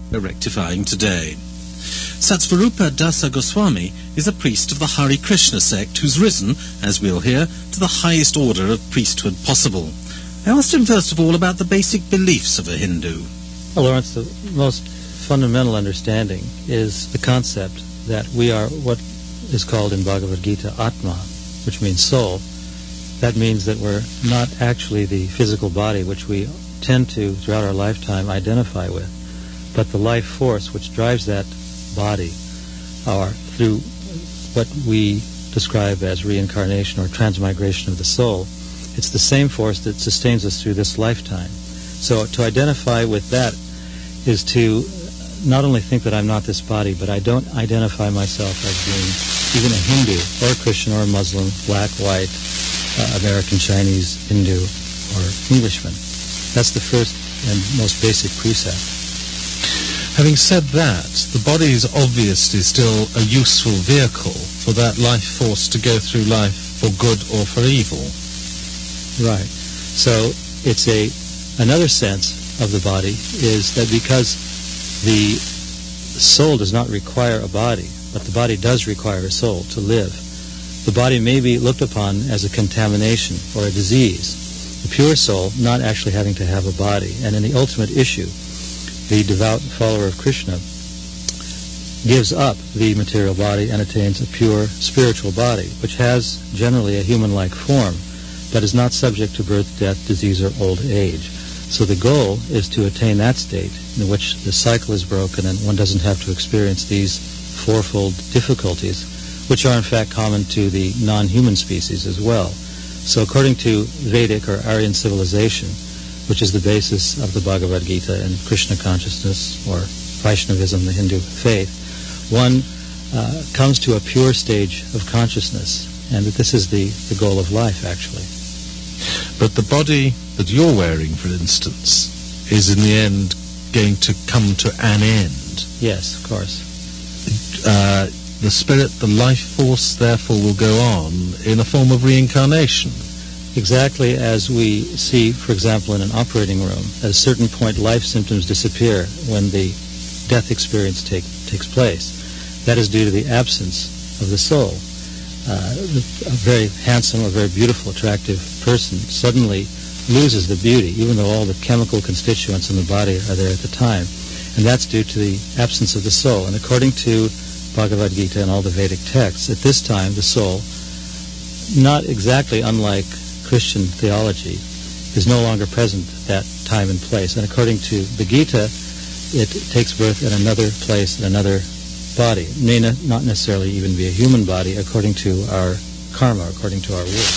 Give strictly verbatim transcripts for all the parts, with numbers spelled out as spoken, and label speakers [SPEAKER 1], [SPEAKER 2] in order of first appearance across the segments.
[SPEAKER 1] rectifying today. Satsvarupa Dasa Goswami is a priest of the Hare Krishna sect who's risen, as we'll hear, to the highest order of priesthood possible. I asked him first of all about the basic beliefs of a Hindu.
[SPEAKER 2] Well, Lawrence, the most fundamental understanding is the concept that we are what is called in Bhagavad Gita Atma, which means soul. That means that we're not actually the physical body which we tend to, throughout our lifetime, identify with, but the life force which drives that body, or through what we describe as reincarnation or transmigration of the soul. It's the same force that sustains us through this lifetime. So to identify with that is to not only think that I'm not this body, but I don't identify myself as being even a Hindu or a Christian or a Muslim, black, white, uh, American, Chinese, Hindu, or Englishman. That's the first and most basic precept.
[SPEAKER 1] Having said that, the body is obviously still a useful vehicle for that life force to go through life for good or for evil.
[SPEAKER 2] Right. So it's a another sense of the body is that because the soul does not require a body, but the body does require a soul to live, the body may be looked upon as a contamination or a disease. The pure soul not actually having to have a body. And in the ultimate issue, the devout follower of Krishna gives up the material body and attains a pure spiritual body, which has generally a human-like form, but is not subject to birth, death, disease, or old age. So the goal is to attain that state in which the cycle is broken and one doesn't have to experience these fourfold difficulties, which are in fact common to the non-human species as well. So according to Vedic or Aryan civilization, which is the basis of the Bhagavad Gita and Krishna consciousness, or Vaishnavism, the Hindu faith, one uh, comes to a pure stage of consciousness, and that this is the, the goal of life, actually.
[SPEAKER 1] But the body that you're wearing, for instance, is in the end going to come to an end.
[SPEAKER 2] Yes, of course.
[SPEAKER 1] Uh, the spirit, the life force, therefore, will go on in a form of reincarnation.
[SPEAKER 2] Exactly as we see, for example, in an operating room, at a certain point life symptoms disappear when the death experience take, takes place. That is due to the absence of the soul. Uh, a very handsome or very beautiful, attractive person suddenly loses the beauty, even though all the chemical constituents in the body are there at the time. And that's due to the absence of the soul. And according to Bhagavad Gita and all the Vedic texts, at this time the soul, not exactly unlike Christian theology, is no longer present at that time and place. And according to the Gita, it takes birth in another place, in another body. It may not necessarily even be a human body according to our karma, according to our work.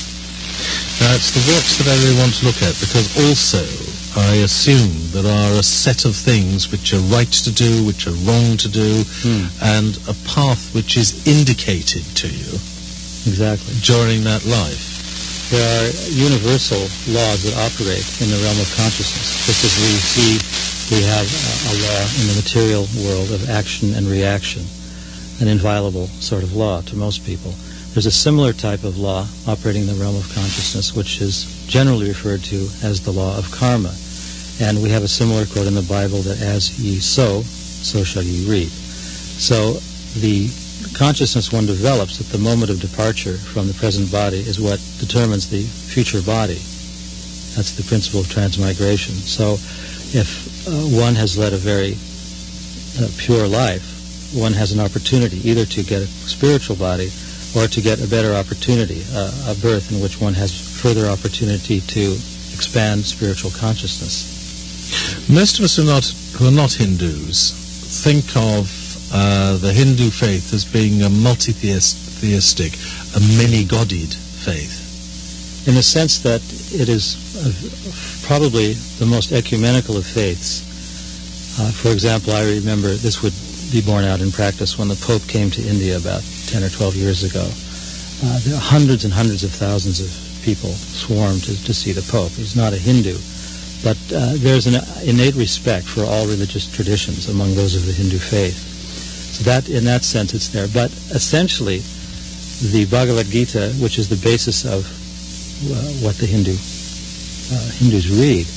[SPEAKER 1] Now, it's the works that I really want to look at, because also I assume there are a set of things which are right to do, which are wrong to do, hmm. and a path which is indicated to you
[SPEAKER 2] exactly
[SPEAKER 1] during that life.
[SPEAKER 2] There are universal laws that operate in the realm of consciousness, just as we see we have a, a law in the material world of action and reaction, an inviolable sort of law to most people. There's a similar type of law operating in the realm of consciousness, which is generally referred to as the law of karma. And we have a similar quote in the Bible that as ye sow, so shall ye reap. So the consciousness one develops at the moment of departure from the present body is what determines the future body. That's the principle of transmigration. So if uh, one has led a very uh, pure life, one has an opportunity either to get a spiritual body or to get a better opportunity, uh, a birth in which one has further opportunity to expand spiritual consciousness.
[SPEAKER 1] Most of us who are not, who are not Hindus think of uh, the Hindu faith as being a multi-theistic, a many-godded faith.
[SPEAKER 2] In the sense that it is uh, probably the most ecumenical of faiths. Uh, for example, I remember this would be borne out in practice when the Pope came to India about ten or twelve years ago. Uh, there are hundreds and hundreds of thousands of people swarmed to, to see the Pope. He's not a Hindu, but uh, there's an innate respect for all religious traditions among those of the Hindu faith. So that, in that sense, it's there. But essentially, the Bhagavad Gita, which is the basis of uh, what the Hindu uh, Hindus read,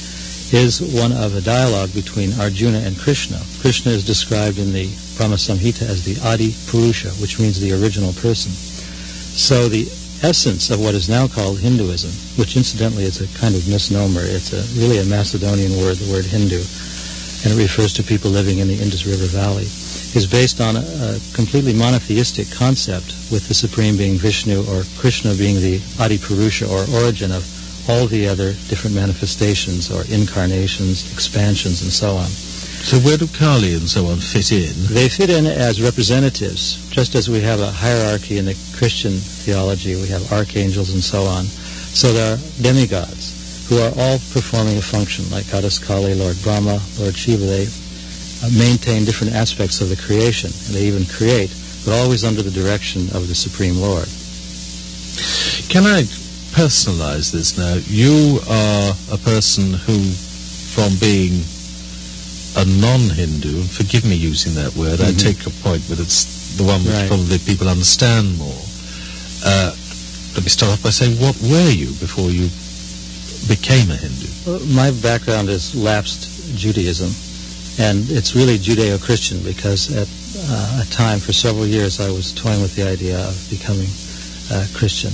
[SPEAKER 2] is one of a dialogue between Arjuna and Krishna. Krishna is described in the Brahma Samhita as the Adi Purusha, which means the original person. So the essence of what is now called Hinduism, which incidentally is a kind of misnomer, it's a, really a Macedonian word, the word Hindu, and it refers to people living in the Indus River Valley, is based on a, a completely monotheistic concept, with the Supreme being Vishnu, or Krishna being the Adi Purusha, or origin of all the other different manifestations or incarnations, expansions, and so on.
[SPEAKER 1] So where do Kali and so on fit in?
[SPEAKER 2] They fit in as representatives, just as we have a hierarchy in the Christian theology, we have archangels and so on. So there are demigods who are all performing a function, like Goddess Kali, Lord Brahma, Lord Shiva. They uh, maintain different aspects of the creation, and they even create, but always under the direction of the Supreme Lord.
[SPEAKER 1] Can I personalize this now? You are a person who, from being a non-Hindu, forgive me using that word, mm-hmm. I take your point, but it's the one which right. probably people understand more. Uh, let me start off by saying, what were you before you became a Hindu?
[SPEAKER 2] Well, my background is lapsed Judaism, and it's really Judeo-Christian, because at uh, a time for several years I was toying with the idea of becoming uh, Christian.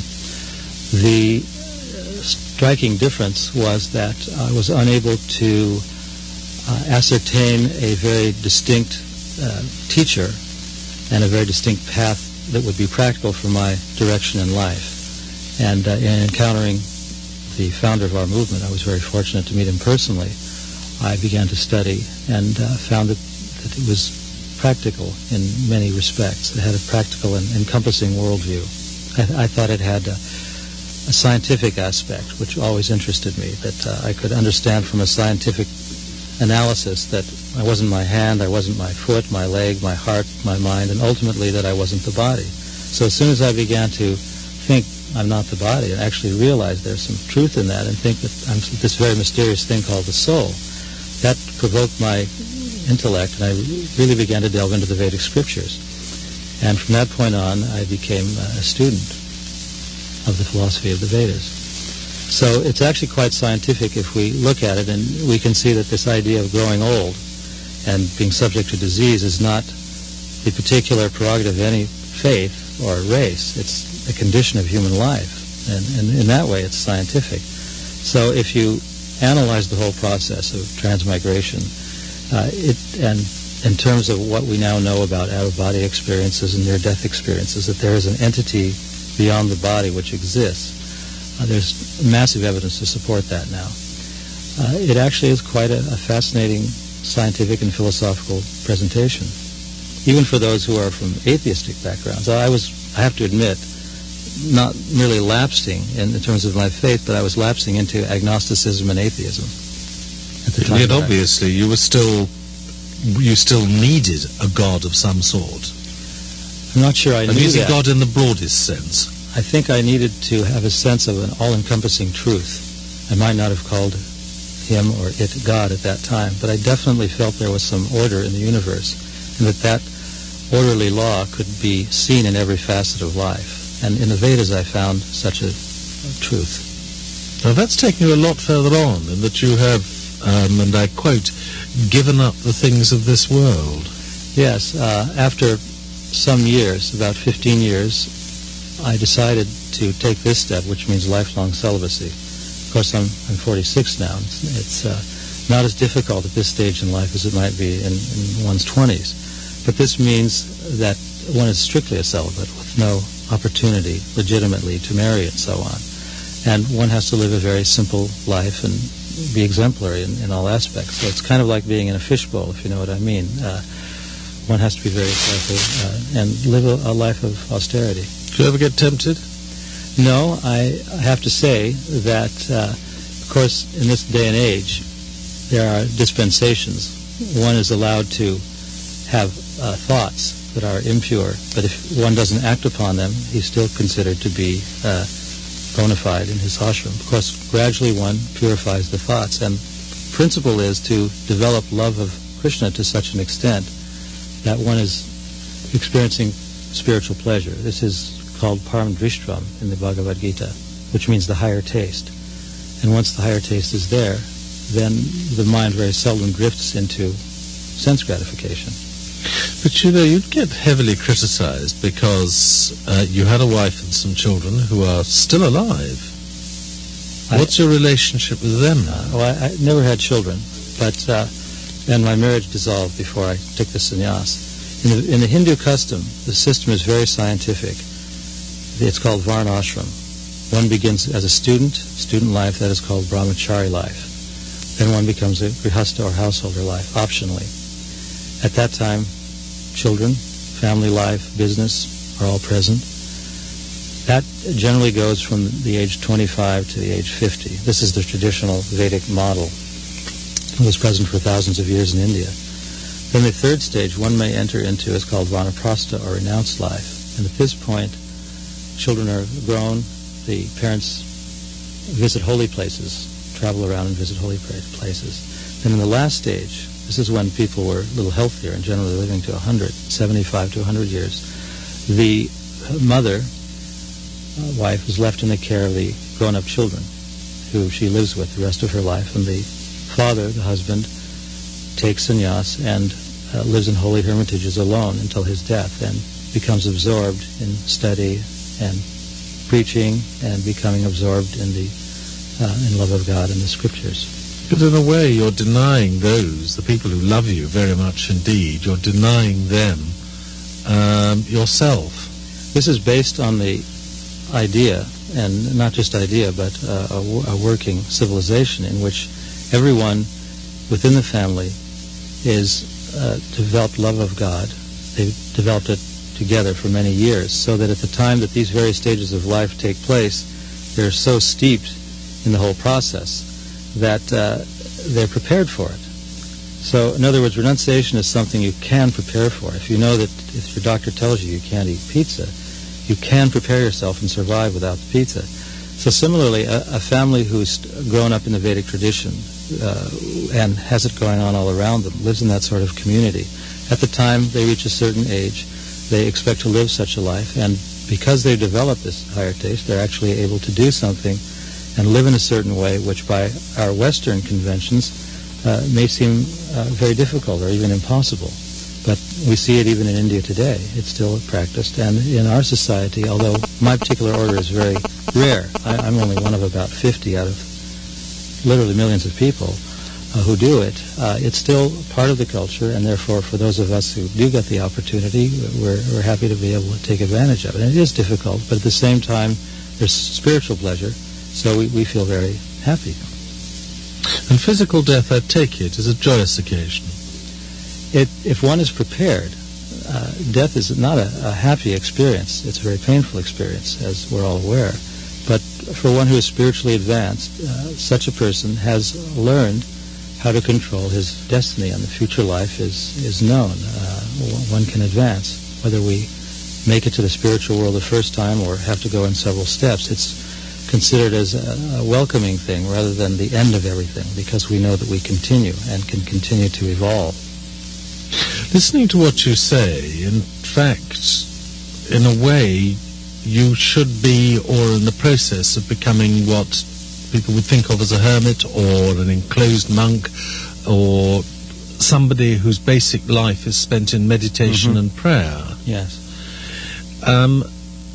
[SPEAKER 2] The striking difference was that I was unable to uh, ascertain a very distinct uh, teacher and a very distinct path that would be practical for my direction in life. And uh, in encountering the founder of our movement, I was very fortunate to meet him personally. I began to study and uh, found that, that it was practical in many respects. It had a practical and encompassing worldview. I, I thought it had uh, a scientific aspect, which always interested me, that uh, I could understand from a scientific analysis that I wasn't my hand, I wasn't my foot, my leg, my heart, my mind, and ultimately that I wasn't the body. So as soon as I began to think I'm not the body, I actually realized there's some truth in that, and think that I'm this very mysterious thing called the soul. That provoked my intellect, and I really began to delve into the Vedic scriptures. And from that point on, I became a student of the philosophy of the Vedas. So it's actually quite scientific if we look at it, and we can see that this idea of growing old and being subject to disease is not the particular prerogative of any faith or race. It's a condition of human life, and, and in that way it's scientific. So if you analyze the whole process of transmigration, uh, it and in terms of what we now know about out-of-body experiences and near-death experiences, that there is an entity beyond the body which exists. Uh, there's massive evidence to support that now. Uh, it actually is quite a, a fascinating scientific and philosophical presentation, even for those who are from atheistic backgrounds. I was, I have to admit, not merely lapsing in, in terms of my faith, but I was lapsing into agnosticism and atheism at the time.
[SPEAKER 1] Yet obviously you were still, you still needed a god of some sort.
[SPEAKER 2] I'm not sure I
[SPEAKER 1] I'm
[SPEAKER 2] knew
[SPEAKER 1] using
[SPEAKER 2] that.
[SPEAKER 1] God in the broadest sense.
[SPEAKER 2] I think I needed to have a sense of an all-encompassing truth. I might not have called him or it God at that time, but I definitely felt there was some order in the universe, and that that orderly law could be seen in every facet of life. And in the Vedas I found such a, a truth.
[SPEAKER 1] Now that's taking you a lot further on, in that you have, um, and I quote, given up the things of this world.
[SPEAKER 2] Yes, uh, after some years, about fifteen years, I decided to take this step, which means lifelong celibacy. Of course, I'm, I'm forty-six now. It's, it's uh, not as difficult at this stage in life as it might be in, in one's twenties. But this means that one is strictly a celibate with no opportunity legitimately to marry and so on. And one has to live a very simple life and be exemplary in, in all aspects. So it's kind of like being in a fishbowl, if you know what I mean. Uh, one has to be very careful uh, and live a, a life of austerity.
[SPEAKER 1] Do you ever get tempted?
[SPEAKER 2] No, I, I have to say that, uh, of course, in this day and age, there are dispensations. One is allowed to have uh, thoughts that are impure, but if one doesn't act upon them, he's still considered to be uh, bona fide in his ashram. Of course, gradually one purifies the thoughts, and the principle is to develop love of Krishna to such an extent that one is experiencing spiritual pleasure. This is called param drishtvam in the Bhagavad Gita, which means the higher taste. And once the higher taste is there, then the mind very seldom drifts into sense gratification.
[SPEAKER 1] But you know, you'd get heavily criticized because uh, you had a wife and some children who are still alive. I, What's your relationship with them now?
[SPEAKER 2] Uh, well, I, I never had children, but uh, and my marriage dissolved before I took the sannyas. In the, in the Hindu custom, the system is very scientific. It's called varnashram. One begins as a student, student life, that is called brahmachari life. Then one becomes a grihastha or householder life, optionally. At that time, children, family life, business are all present. That generally goes from the age twenty-five to the age fifty. This is the traditional Vedic model. It was present for thousands of years in India. Then the third stage one may enter into is called vanaprastha, or renounced life. And at this point, children are grown, the parents visit holy places, travel around and visit holy places. Then in the last stage, this is when people were a little healthier and generally living to one hundred, seventy-five to one hundred years, the mother, uh, wife, is left in the care of the grown-up children, who she lives with the rest of her life, and the father, the husband, takes sannyas and uh, lives in holy hermitages alone until his death, and becomes absorbed in study and preaching and becoming absorbed in the uh, in love of God and the scriptures.
[SPEAKER 1] But in a way, you're denying those, the people who love you very much indeed, you're denying them um, yourself.
[SPEAKER 2] This is based on the idea, and not just idea, but uh, a, a working civilization in which everyone within the family is uh, developed love of God. They've developed it together for many years, so that at the time that these various stages of life take place, they're so steeped in the whole process that uh, they're prepared for it. So, in other words, renunciation is something you can prepare for. If you know that if your doctor tells you you can't eat pizza, you can prepare yourself and survive without the pizza. So similarly, a, a family who's grown up in the Vedic tradition uh, and has it going on all around them, lives in that sort of community, at the time they reach a certain age, they expect to live such a life, and because they've developed this higher taste, they're actually able to do something and live in a certain way which by our Western conventions uh, may seem uh, very difficult or even impossible. But we see it even in India today. It's still practiced. And in our society, although my particular order is very rare, I, I'm only one of about fifty out of literally millions of people uh, who do it, uh, it's still part of the culture, and therefore for those of us who do get the opportunity, we're, we're happy to be able to take advantage of it. And it is difficult, but at the same time, there's spiritual pleasure, so we, we feel very happy.
[SPEAKER 1] And physical death, I take it, is a joyous occasion.
[SPEAKER 2] It, if one is prepared, uh, death is not a, a happy experience. It's a very painful experience, as we're all aware. But for one who is spiritually advanced, uh, such a person has learned how to control his destiny, and the future life is, is known. Uh, one can advance. Whether we make it to the spiritual world the first time or have to go in several steps, it's considered as a, a welcoming thing rather than the end of everything, because we know that we continue and can continue to evolve.
[SPEAKER 1] Listening to what you say, in fact, in a way, you should be, or in the process of becoming, what people would think of as a hermit or an enclosed monk, or somebody whose basic life is spent in meditation mm-hmm. and prayer.
[SPEAKER 2] Yes.
[SPEAKER 1] Um,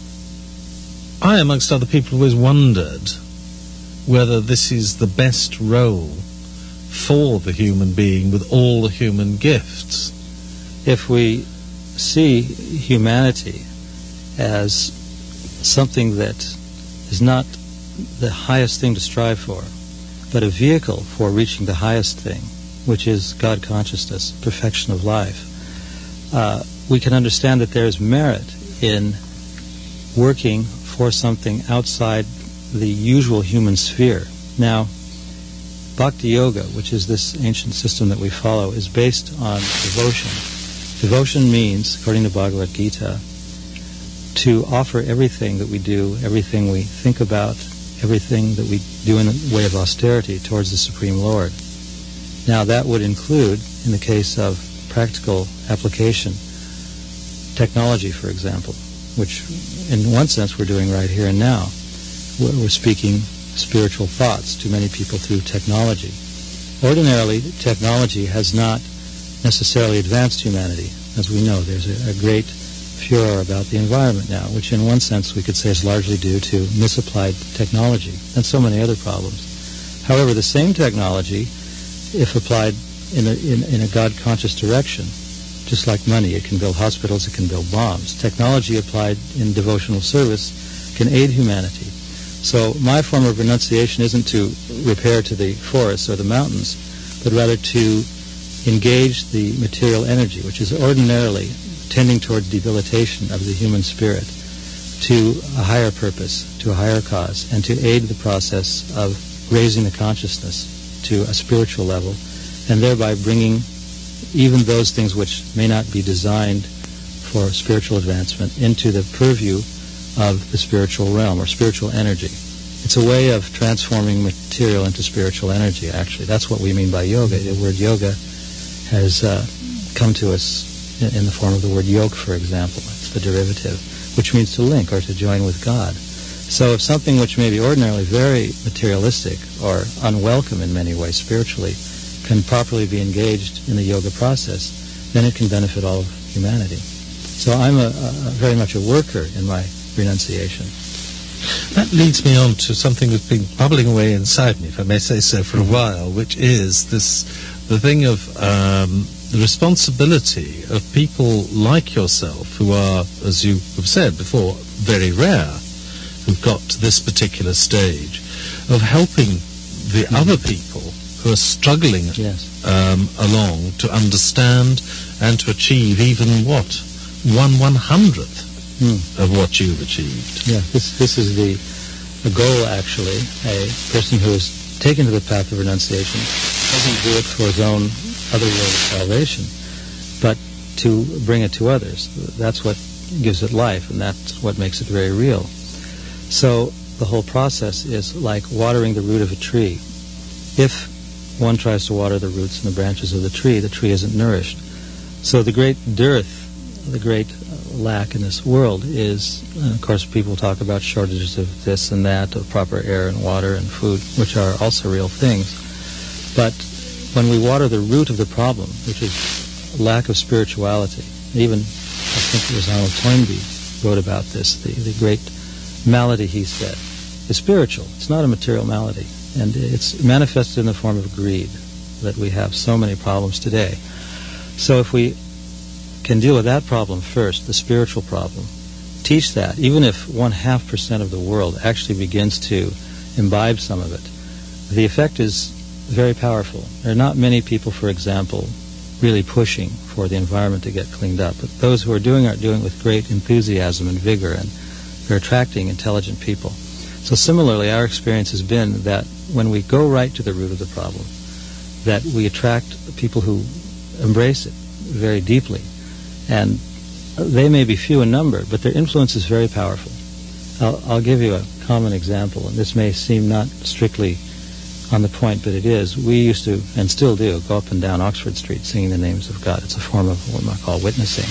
[SPEAKER 1] I, amongst other people, always wondered whether this is the best role for the human being with all the human gifts.
[SPEAKER 2] If we see humanity as something that is not the highest thing to strive for, but a vehicle for reaching the highest thing, which is God consciousness, perfection of life, uh, we can understand that there is merit in working for something outside the usual human sphere. Now, Bhakti Yoga, which is this ancient system that we follow, is based on devotion. Devotion means, according to Bhagavad Gita, to offer everything that we do, everything we think about, everything that we do in the way of austerity towards the Supreme Lord. Now, that would include, in the case of practical application, technology, for example, which in one sense we're doing right here and now. We're speaking spiritual thoughts to many people through technology. ordinarily, technology has not necessarily advanced humanity. As we know, there's a, a great furor about the environment now, which in one sense we could say is largely due to misapplied technology and so many other problems. However, the same technology, if applied in a, in, in a God-conscious direction, just like money, it can build hospitals, it can build bombs. Technology applied in devotional service can aid humanity. So my form of renunciation isn't to repair to the forests or the mountains, but rather to engage the material energy, which is ordinarily tending towards debilitation of the human spirit, to a higher purpose, to a higher cause, and to aid the process of raising the consciousness to a spiritual level, and thereby bringing even those things which may not be designed for spiritual advancement into the purview of the spiritual realm or spiritual energy. It's a way of transforming material into spiritual energy, actually. That's what we mean by yoga. The word yoga has uh, come to us in, in the form of the word yoke, for example. It's the derivative, which means to link or to join with God. So if something which may be ordinarily very materialistic or unwelcome in many ways spiritually can properly be engaged in the yoga process, then it can benefit all of humanity. So I'm a, a very much a worker in my renunciation.
[SPEAKER 3] That leads me on to something that's been bubbling away inside me, if I may say so, for a while, which is this, the thing of um, the responsibility of people like yourself, who are, as you have said before, very rare, who've got to this particular stage, of helping the mm-hmm. other people who are struggling
[SPEAKER 2] yes.
[SPEAKER 3] um, along to understand and to achieve even what? One one hundredth mm. of what you've achieved.
[SPEAKER 2] Yeah, this this is the, the goal, actually. A person who is taken to the path of renunciation doesn't do it for his own otherworldly salvation, but to bring it to others. That's what gives it life, and that's what makes it very real. So the whole process is like watering the root of a tree. If one tries to water the roots and the branches of the tree, the tree isn't nourished. So the great dearth, the great lack in this world is, and of course people talk about shortages of this and that, of proper air and water and food, which are also real things. But when we water the root of the problem, which is lack of spirituality, even I think it was Arnold Toynbee wrote about this, the, the great malady, he said, is spiritual. It's not a material malady. And it's manifested in the form of greed, that we have so many problems today. So if we can deal with that problem first, the spiritual problem, teach that, even if one half percent of the world actually begins to imbibe some of it, the effect is very powerful. There are not many people, for example, really pushing for the environment to get cleaned up, but those who are doing it are doing it with great enthusiasm and vigor, and they're attracting intelligent people. So similarly, our experience has been that when we go right to the root of the problem, that we attract people who embrace it very deeply. And they may be few in number, but their influence is very powerful. I'll, I'll give you a common example, and this may seem not strictly on the point, but it is. We used to, and still do, go up and down Oxford Street singing the names of God. It's a form of what I call witnessing.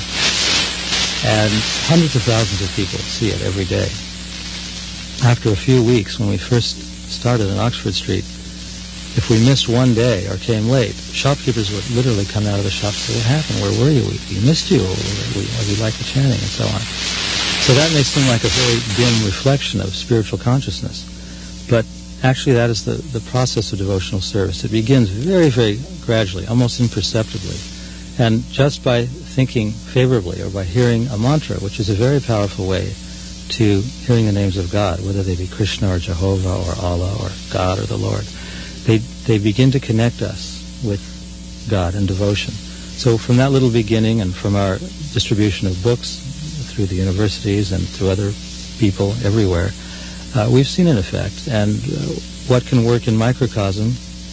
[SPEAKER 2] And hundreds of thousands of people see it every day. After a few weeks, when we first started on Oxford Street, if we missed one day or came late, shopkeepers would literally come out of the shop and say, "What happened? Where were you? We, we missed you. We, we liked the chanting," and so on. So that may seem like a very dim reflection of spiritual consciousness, but actually that is the, the process of devotional service. It begins very, very gradually, almost imperceptibly. And just by thinking favorably or by hearing a mantra, which is a very powerful way to hearing the names of God, whether they be Krishna or Jehovah or Allah or God or the Lord, they they begin to connect us with God and devotion. So from that little beginning, and from our distribution of books through the universities and through other people everywhere, uh, we've seen an effect. And uh, what can work in microcosm,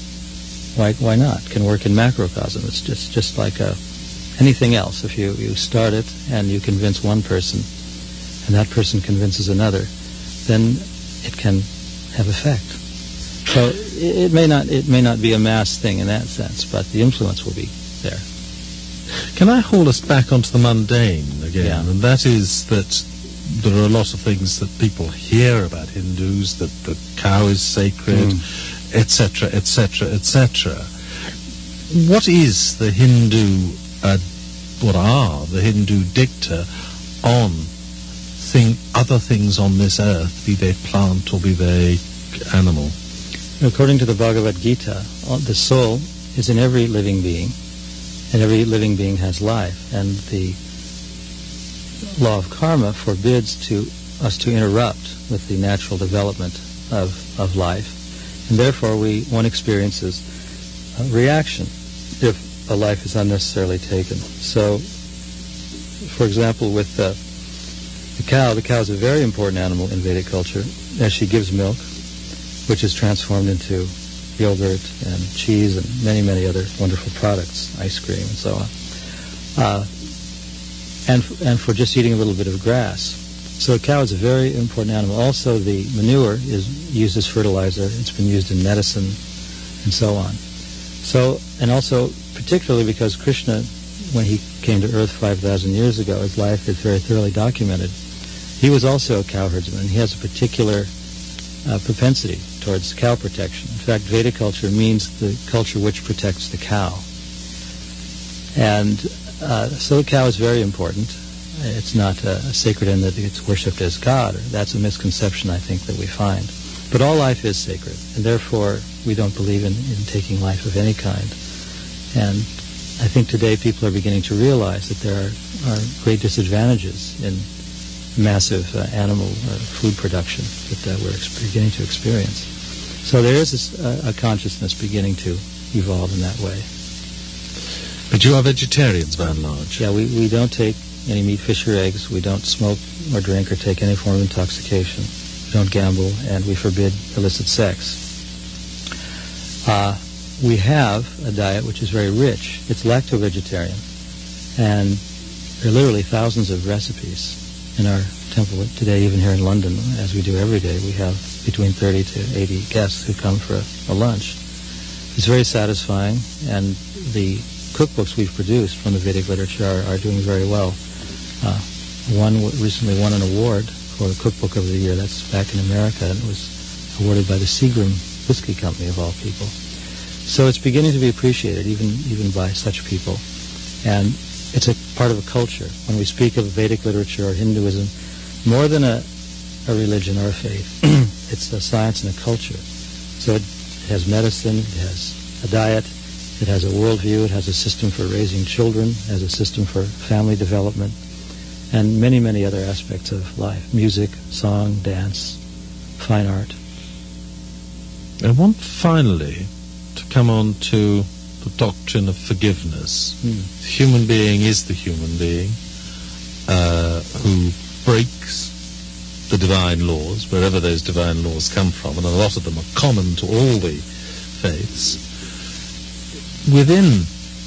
[SPEAKER 2] why why not? Can work in macrocosm. It's just just like a, anything else. If you, you start it and you convince one person, and that person convinces another, then it can have effect. So it, it may not it may not be a mass thing in that sense, but the influence will be there.
[SPEAKER 3] Can I haul us back onto the mundane again?
[SPEAKER 2] Yeah.
[SPEAKER 3] And that is that there are a lot of things that people hear about Hindus, that the cow is sacred, et cetera, et cetera, et cetera. what is the Hindu, uh, what are the Hindu dicta on thing, other things on this earth, be they plant or be they animal?
[SPEAKER 2] According to the Bhagavad Gita, the soul is in every living being, and every living being has life, and the law of karma forbids to us to interrupt with the natural development of, of life, and therefore we one experiences a reaction if a life is unnecessarily taken. So, for example, with the, the cow, the cow is a very important animal in Vedic culture, as she gives milk, which is transformed into yogurt and cheese and many, many other wonderful products, ice cream and so on. Uh, and, and for just eating a little bit of grass. So a cow is a very important animal. Also, the manure is used as fertilizer. It's been used in medicine and so on. So, and also, particularly because Krishna, when he came to Earth five thousand years ago, his life is very thoroughly documented. He was also a cow herdsman. He has a particular uh, propensity towards cow protection. In fact, Vedic culture means the culture which protects the cow. And uh, so the cow is very important. It's not a, a sacred in that it's worshipped as God. That's a misconception, I think, that we find. But all life is sacred, and therefore we don't believe in, in taking life of any kind. And I think today people are beginning to realize that there are, are great disadvantages in massive uh, animal uh, food production that uh, we're ex- beginning to experience. So there is this, uh, a consciousness beginning to evolve in that way.
[SPEAKER 3] But you are vegetarians by and large?
[SPEAKER 2] Yeah, we, we don't take any meat, fish, or eggs. We don't smoke or drink or take any form of intoxication. We don't gamble, and we forbid illicit sex. Uh, we have a diet which is very rich. It's lacto-vegetarian, and there are literally thousands of recipes in our temple today, even here in London, as we do every day. We have between thirty to eighty guests who come for a, a lunch. It's very satisfying, and the cookbooks we've produced from the Vedic literature are, are doing very well. Uh, one w- recently won an award for the Cookbook of the Year. That's back in America, and it was awarded by the Seagram Whiskey Company, of all people. So it's beginning to be appreciated, even even by such people. And it's a part of a culture. When we speak of Vedic literature or Hinduism, more than a, a religion or a faith, it's a science and a culture. So it has medicine, it has a diet, it has a worldview, it has a system for raising children, it has a system for family development, and many, many other aspects of life. Music, song, dance, fine art.
[SPEAKER 3] I want finally to come on to the doctrine of forgiveness.
[SPEAKER 2] Hmm.
[SPEAKER 3] The human being is the human being uh, who breaks the divine laws, wherever those divine laws come from, and a lot of them are common to all the faiths. Within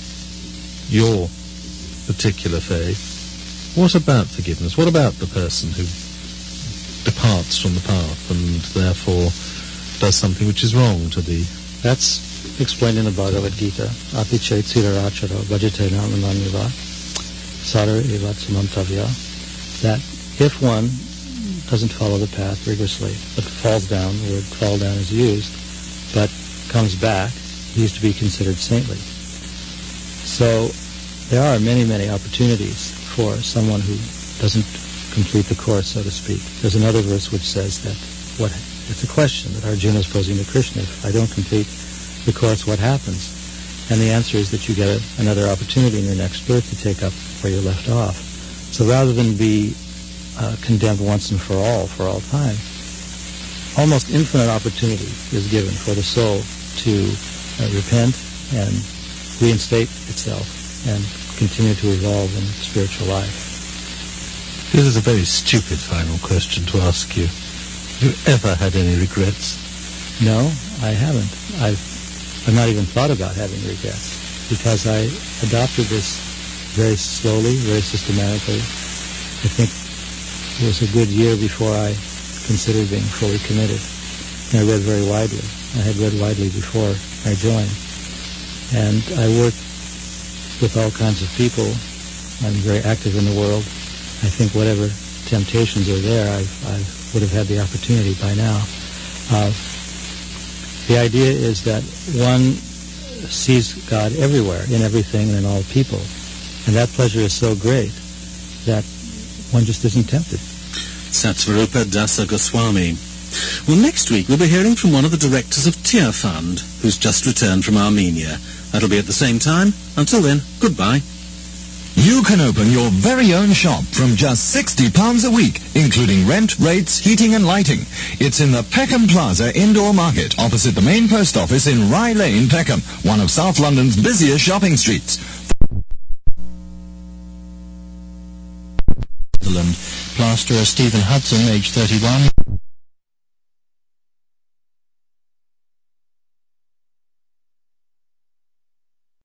[SPEAKER 3] your particular faith, what about forgiveness? What about the person who departs from the path and therefore does something which is wrong to the...
[SPEAKER 2] That's explained in the Bhagavad Gita. Ati chaitsira rachara bhajate namananyava sara evat samantavya. That if one doesn't follow the path rigorously, but falls down, the word fall down is used, but comes back, he is to be considered saintly. So there are many, many opportunities for someone who doesn't complete the course, so to speak. There's another verse which says that what it's a question that Arjuna is posing to Krishna. If I don't complete the course, what happens? And the answer is that you get a, another opportunity in your next birth to take up where you're left off. So rather than be uh, condemned once and for all, for all time, almost infinite opportunity is given for the soul to uh, repent and reinstate itself and continue to evolve in spiritual life.
[SPEAKER 3] This is a very stupid final question to ask you. Have you ever had any regrets?
[SPEAKER 2] No, I haven't. I've, I've not even thought about having regrets because I adopted this very slowly, very systematically. I think it was a good year before I considered being fully committed. And I read very widely. I had read widely before I joined. And I worked with all kinds of people. I'm very active in the world. I think whatever temptations are there, I've, I would have had the opportunity by now. Uh, the idea is that one sees God everywhere, in everything and in all people. And that pleasure is so great that one just isn't tempted.
[SPEAKER 1] Satsvarupa Dasa Goswami. Well, next week we'll be hearing from one of the directors of Tear Fund, who's just returned from Armenia. That'll be at the same time. Until then, goodbye.
[SPEAKER 4] You can open your very own shop from just sixty pounds a week, including rent, rates, heating and lighting. It's in the Peckham Plaza Indoor Market, opposite the main post office in Rye Lane, Peckham, one of South London's busiest shopping streets. Plasterer Stephen Hudson, age thirty-one.